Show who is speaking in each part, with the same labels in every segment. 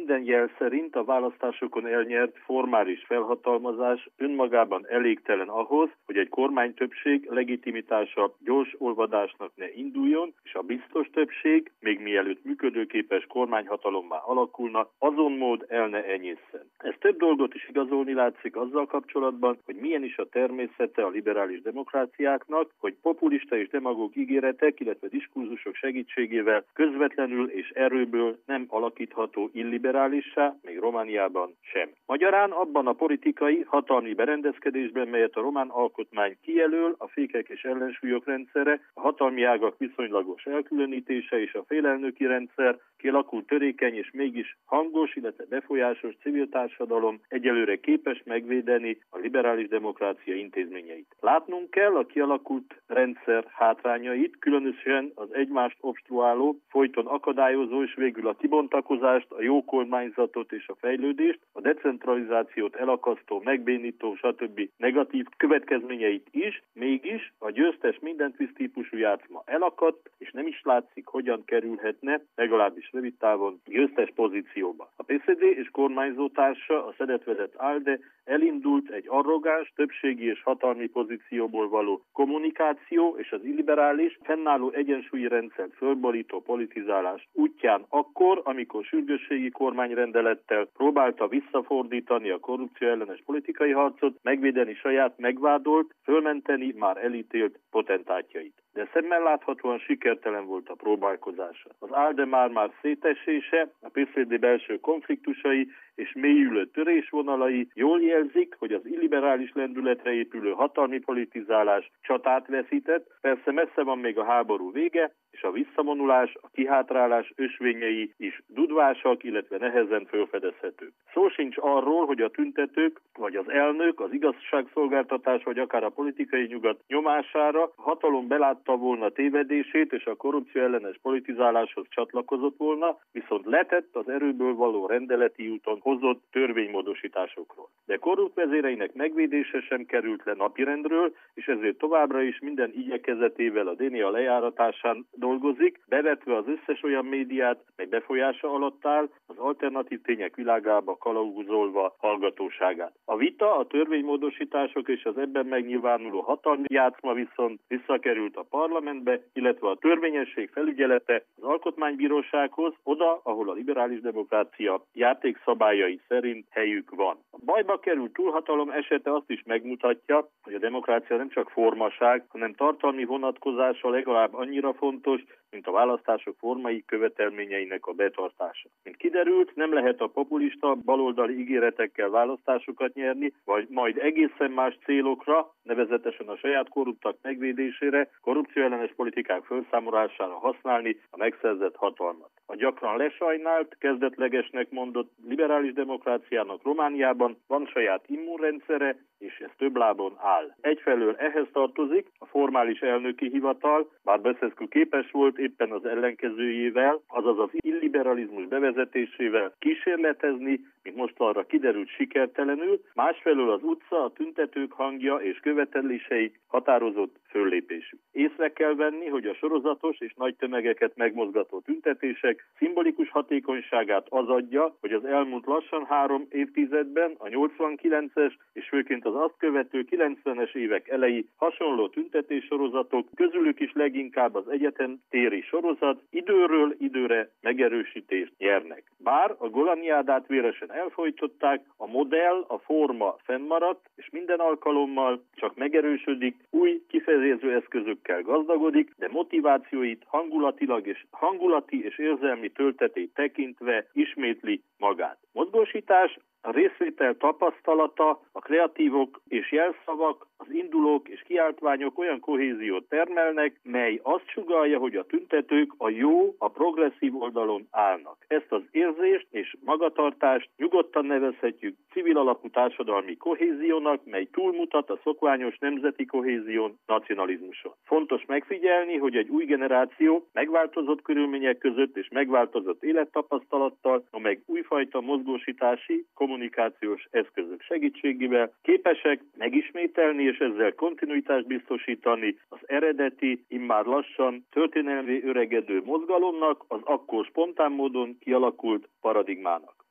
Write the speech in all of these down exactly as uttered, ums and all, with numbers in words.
Speaker 1: minden jel szerint a választásokon elnyert formális felhatalmazás önmagában elégtelen ahhoz, hogy egy kormánytöbbség legitimitása gyors olvadásnak ne induljon, és a biztos többség, még mielőtt működőképes kormányhatalommá alakulna, azon mód el ne enyészen. Ez több dolgot is igazolni látszik azzal kapcsolatban, hogy milyen is a természete a liberális demokráciáknak, hogy populista és demagóg ígéretek, illetve diskurzusok segítségével közvetlenül és erőből nem alakítható illiberálissá, még Romániában sem. Magyarán abban a politikai, hatalmi berendezkedésben, melyet a román alkotmány kijelöl, a fékek és ellensúlyok rendszere, a hatalmi ágak viszonylagos elkülönítése és a félelnöki rendszer, kialakult törékeny és mégis hangos, illetve befolyásos civil társadalom egyelőre képes megvédeni a liberális demokrácia intézményeit. Látnunk kell a kialakult rendszer hátrányait, különösen az egymást obstruáló, folyton akadályozó és végül a kibontakozást, a jó kormányzatot és a fejlődést, a decentralizációt elakasztó, megbénító, stb. Negatív következményeit is, mégis a győztes mindentvisz típusú játszma elakadt, és nem is látszik, hogyan kerülhetne, legalábbis rövid távon, győztes pozícióba. A pé cé dé és kormányzótársa, a szedetvedett ALDE elindult egy arrogáns, többségi és hatalmi pozícióból való kommunikáció és az illiberális, fennálló egyensúlyi rendszert fölborító politizálás útján akkor, amikor sürgősségi kormányrendelettel próbálta visszafordítani a korrupció ellenes politikai harcot, megvédeni saját megvádolt, fölmenteni már elítélt potentátjait. De szemmel láthatóan sikertelen volt a próbálkozása. Az ALDE már-már szétesése, a pé cé dé belső konfliktusai és mélyülő törésvonalai jól jelzik, hogy az illiberális lendületre épülő hatalmi politizálás csatát veszített, persze messze van még a háború vége, és a visszavonulás, a kihátrálás ösvényei is dudvásak, illetve nehezen felfedezhetők. Szó sincs arról, hogy a tüntetők, vagy az elnök, az igazságszolgáltatás, vagy akár a politikai nyugat nyomására hatalom belátta volna tévedését, és a korrupció ellenes politizáláshoz csatlakozott volna, viszont letett az erőből való rendeleti úton hozott törvénymódosításokról. De korrupt vezéreinek megvédése sem került le napirendről, és ezért továbbra is minden igyekezetével a dé en á lejáratásán dolgozik, bevetve az összes olyan médiát, mely befolyása alatt áll, az alternatív tények világába kalauzolva hallgatóságát. A vita, a törvénymódosítások és az ebben megnyilvánuló hatalmi játszma viszont visszakerült a parlamentbe, illetve a törvényesség felügyelete az alkotmánybírósághoz, oda, ahol a liberális demokrácia játékszabályai szerint helyük van. A bajba került túlhatalom esete azt is megmutatja, hogy a demokrácia nem csak formaság, hanem tartalmi vonatkozása legalább annyira fontos, mint a választások formai követelményeinek a betartása. Mint kiderült, nem lehet a populista baloldali ígéretekkel választásokat nyerni, vagy majd egészen más célokra, nevezetesen a saját korruptak megvédésére, korrupcióellenes politikák felszámolására használni a megszerzett hatalmat. A gyakran lesajnált, kezdetlegesnek mondott liberális demokráciának Romániában van saját immunrendszere, és ez több lábon áll. Egyfelől ehhez tartozik a formális elnöki hivatal, bár Băsescu képes volt éppen az ellenkezőjével, azaz az illiberalizmus bevezetésével kísérletezni, mint most arra kiderült sikertelenül, másfelől az utca, a tüntetők hangja és követeléseik határozott föllépésű. Észre kell venni, hogy a sorozatos és nagy tömegeket megmozgató tüntetések szimbolikus hatékonyságát az adja, hogy az elmúlt lassan három évtizedben a nyolcvankilences és főként az azt követő kilencvenes évek elejé hasonló tüntetéssorozatok, közülük is leginkább az egyetemtéri sorozat időről időre megerősítést nyernek. Bár a golaniádát véresen elfojtották, a modell, a forma fennmaradt, és minden alkalommal csak megerősödik, új kifejező eszközökkel gazdagodik, de motivációit hangulatilag és hangulati és érzelmi töltetét tekintve ismétli magát. Mozgósítás, a részvétel tapasztalata, a kreatívok és jelszavak, az indulók és kiáltványok olyan kohéziót termelnek, mely azt sugallja, hogy a tüntetők a jó, a progresszív oldalon állnak. Ezt az érzést és magatartást nyugodtan nevezhetjük civil alapú társadalmi kohéziónak, mely túlmutat a szokványos nemzeti kohézión, nacionalizmuson. Fontos megfigyelni, hogy egy új generáció megváltozott körülmények között és megváltozott élettapasztalattal, amely újfajta mozgósítási, kommunikációs eszközök segítségével képesek megismételni és ezzel kontinuitást biztosítani az eredeti, immár lassan történelmi öregedő mozgalomnak, az akkor spontán módon kialakult paradigmának.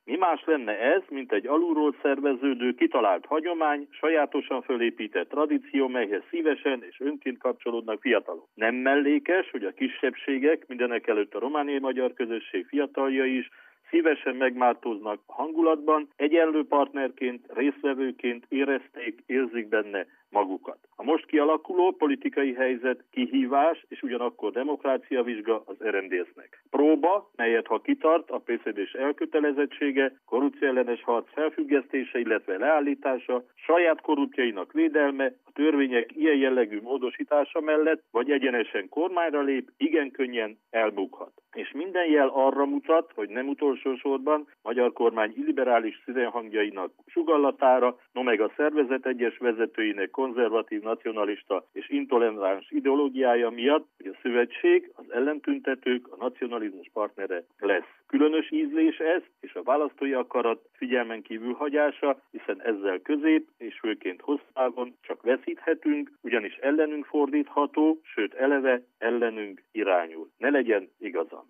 Speaker 1: Mi más lenne ez, mint egy alulról szerveződő, kitalált hagyomány, sajátosan fölépített tradíció, melyhez szívesen és önként kapcsolódnak fiatalok. Nem mellékes, hogy a kisebbségek, mindenekelőtt a romániai magyar közösség fiataljai is szívesen megmártóznak a hangulatban, egyenlő partnerként, résztvevőként érezték, érzik benne magukat. A most kialakuló politikai helyzet kihívás és ugyanakkor demokráciavizsga az er em dé es-nek. Próba, melyet ha kitart, a pé cé dés elkötelezettsége, korrupció ellenes harc felfüggesztése, illetve leállítása, saját korruptjainak védelme, a törvények ilyen jellegű módosítása mellett, vagy egyenesen kormányra lép, igen könnyen elbukhat. És minden jel arra mutat, hogy nem utolsó sorban magyar kormány illiberális színhangjainak sugallatára, no meg a szervezet egyes vezetőinek konzervatív, nacionalista és intoleráns ideológiája miatt, hogy a szövetség, az ellentüntetők, a nacionalizmus partnere lesz. Különös ízlés ez, és a választói akarat figyelmen kívül hagyása, hiszen ezzel közép és főként hosszú távon csak veszíthetünk, ugyanis ellenünk fordítható, sőt eleve ellenünk irányul. Ne legyen igazam.